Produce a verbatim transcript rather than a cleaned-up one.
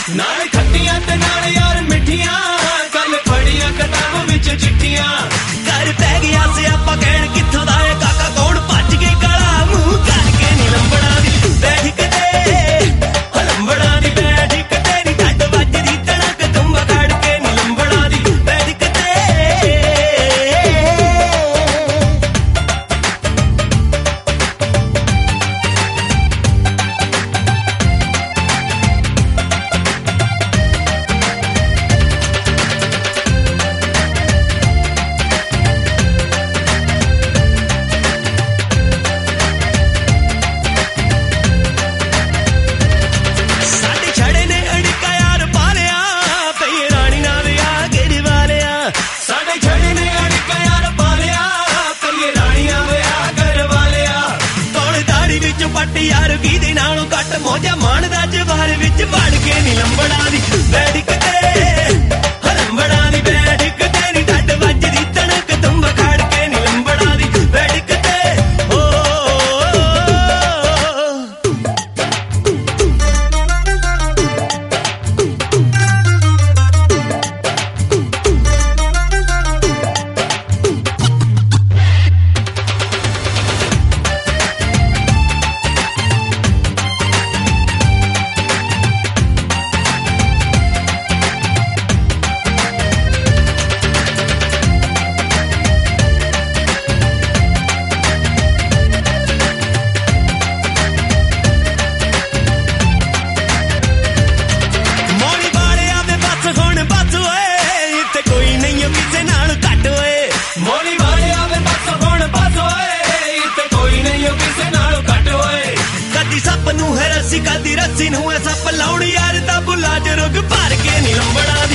नाल खट्टियां ते नाल यार मिठियां कल फड़ियां किताब विच चिट्ठियां कर पै गया सियापा कहण कित्थों दा ए काका कौन भज के काला मूंह करके नी लंबड़ा दी बैठ कते हो लंबड़ा दी बैठ कते नी ढड वजदी तड़क तुंबा कड़ के नी लंबड़ा दी बैठ कते यार की दे नालों घट मौजा माणदा जवार विच वड़ के नी लंबड़ा दी बैठ कते लंबड़ा दी बैठ कते नी ढड वजदी तड़क तुंबा खड़ के नी लंबड़ा दी बैठ कते ओ कदी रस्सी नूं सप लाउण यार दा बुला च रुग भर के नी लंबड़ा